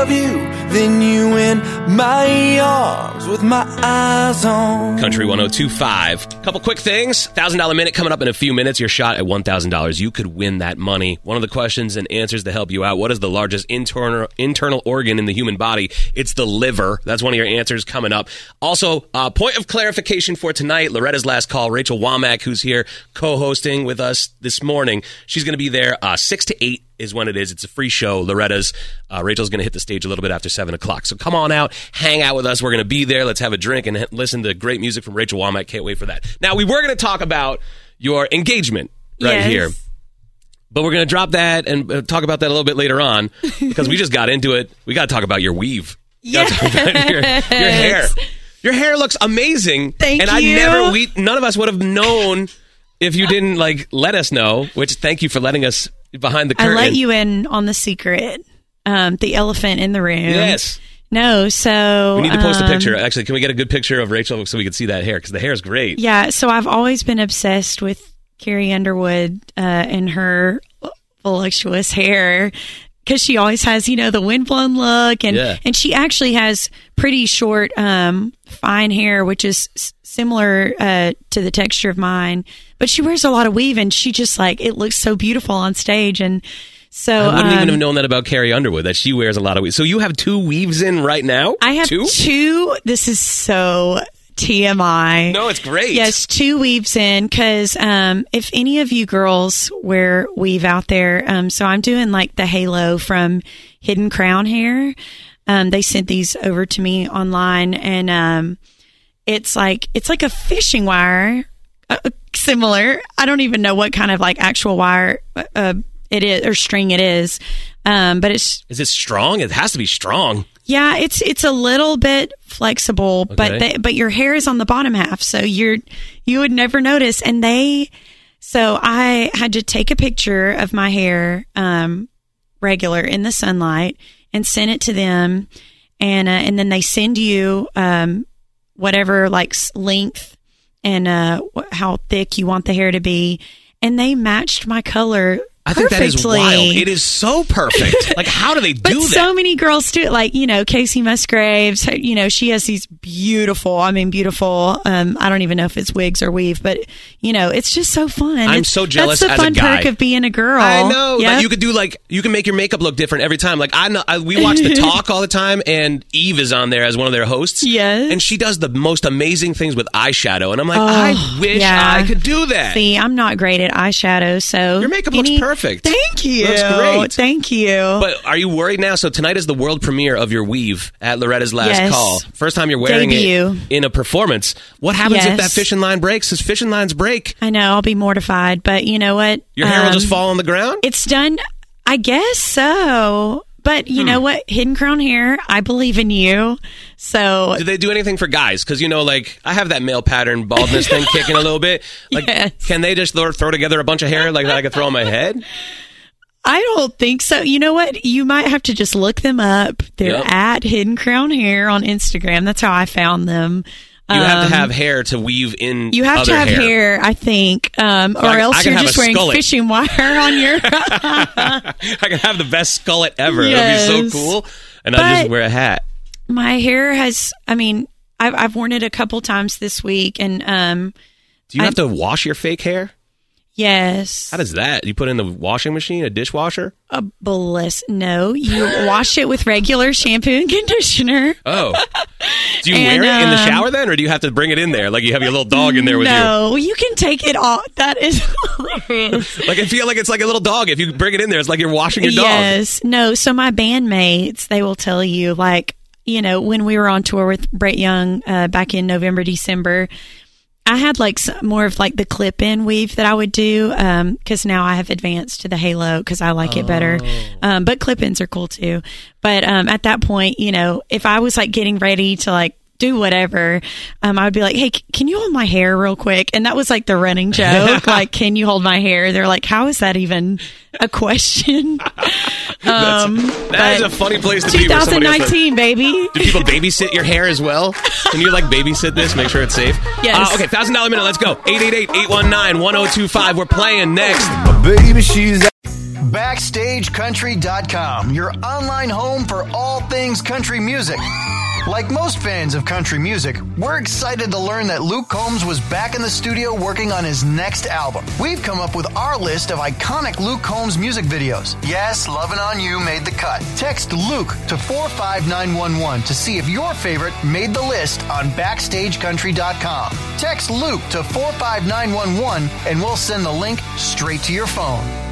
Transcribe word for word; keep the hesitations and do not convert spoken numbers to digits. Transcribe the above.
you, then you in my arms with my eyes on. Country one oh two point five. Couple quick things. one thousand dollars minute coming up in a few minutes. Your shot at one thousand dollars. You could win that money. One of the questions and answers to help you out. What is the largest internal internal organ in the human body? It's the liver. That's one of your answers coming up. Also, uh, point of clarification for tonight. Loretta's last call. Rachel Womack, who's here co-hosting with us this morning. She's going to be there uh, six to eight is when it is. It's a free show. Loretta's, uh, Rachel's going to hit the stage a little bit after seven o'clock. So come on out, hang out with us. We're going to be there. Let's have a drink and listen to great music from Rachel Womack. Can't wait for that. Now, we were going to talk about your engagement right yes. here, but we're going to drop that and uh, talk about that a little bit later on because we just got into it. We got to talk about your weave. Yes. Your, your hair. Your hair looks amazing. Thank and you. And I never, we, none of us would have known if you didn't like let us know, which thank you for letting us behind the curtain. I let you in on the secret, um, the elephant in the room. Yes. No, so... We need to post um, a picture. Actually, can we get a good picture of Rachel so we can see that hair? Because the hair is great. Yeah, so I've always been obsessed with Carrie Underwood uh, and her voluptuous hair because she always has, you know, the windblown look. And, yeah. and she actually has pretty short, um, fine hair, which is s- similar uh, to the texture of mine. But she wears a lot of weave, and she just, like, it looks so beautiful on stage. And so I wouldn't um, even have known that about Carrie Underwood, that she wears a lot of weave. So you have two weaves in right now? I have two. two. This is so T M I. No, it's great. Yes, two weaves in because um, if any of you girls wear weave out there, um, so I'm doing like the halo from Hidden Crown Hair. Um, they sent these over to me online, and um, it's like it's like a fishing wire, uh, similar. I don't even know what kind of like actual wire uh, it is or string it is, um, but it's. Is it strong? It has to be strong. Yeah, it's it's a little bit flexible, okay. but they, but your hair is on the bottom half, so you're you would never notice. And they, so I had to take a picture of my hair, um, regular in the sunlight, and send it to them, and uh, and then they send you um, whatever like length and uh, how thick you want the hair to be, and they matched my color. I think perfectly. That is wild. It is so perfect. Like, how do they do but that? But so many girls do it. Like, you know, Casey Musgraves, you know, she has these beautiful, I mean, beautiful, um, I don't even know if it's wigs or weave, but, you know, it's just so fun. I'm it's, so jealous That's the as fun a guy. perk of being a girl. I know. Yep. Like, you could do, like, you can make your makeup look different every time. Like, I know, I, we watch The Talk all the time, and Eve is on there as one of their hosts. Yes. And she does the most amazing things with eyeshadow. And I'm like, oh, I wish yeah. I could do that. See, I'm not great at eyeshadow, so. Your makeup any, looks perfect. Thank you. Looks great. Thank you. But are you worried now? So tonight is the world premiere of your weave at Loretta's Last yes. Call. First time you're wearing Debut. it in a performance. What happens yes. if that fishing line breaks? Does fishing lines break? I know. I'll be mortified. But you know what? Your hair um, will just fall on the ground? It's done. I guess so. But you hmm. know what? Hidden Crown Hair, I believe in you. So, do they do anything for guys? Because, you know, like, I have that male pattern baldness thing kicking a little bit. Like, yes. can they just throw, throw together a bunch of hair like that I could throw on my head? I don't think so. You know what? You might have to just look them up. They're yep. at Hidden Crown Hair on Instagram. That's how I found them. You um, have to have hair to weave in. You have other to have hair, hair I think, um, or I, else I you're just wearing skullet. fishing wire on your. I can have the best skullet ever. Yes. It'll be so cool, and but I just wear a hat. My hair has. I mean, I've, I've worn it a couple times this week, and um. Do you have I, to wash your fake hair? Yes. How does that? You put it in the washing machine, a dishwasher? A bliss. No, you wash it with regular shampoo and conditioner. Oh. Do you and, wear it in the um, shower then, or do you have to bring it in there? Like you have your little dog in there with no, you? No, you can take it off. That is hilarious. Like I feel like it's like a little dog. If you bring it in there, it's like you're washing your dog. Yes. No, so my bandmates, they will tell you, like, you know, when we were on tour with Brett Young uh, back in November, December, I had like some, more of like the clip-in weave that I would do because um, now I have advanced to the halo because I like oh. it better. Um, but clip-ins are cool too. But um, at that point, you know, if I was like getting ready to like do whatever, um, I would be like, hey, c- can you hold my hair real quick? And that was like the running joke. Like, can you hold my hair? They're like, how is that even a question? um, that is a funny place to be. twenty nineteen, baby. Do people babysit your hair as well? Can you like babysit this? Make sure it's safe? Yes. Uh, okay, one thousand dollars minute. Let's go. eight eight eight, eight one nine, one oh two five. We're playing next. Baby, she's Backstage Country dot com, your online home for all things country music. Like most fans of country music, we're excited to learn that Luke Combs was back in the studio working on his next album. We've come up with our list of iconic Luke Combs music videos. Yes, Lovin' On You made the cut. Text Luke to four five nine one one to see if your favorite made the list on Backstage Country dot com. Text Luke to four five nine one one and we'll send the link straight to your phone.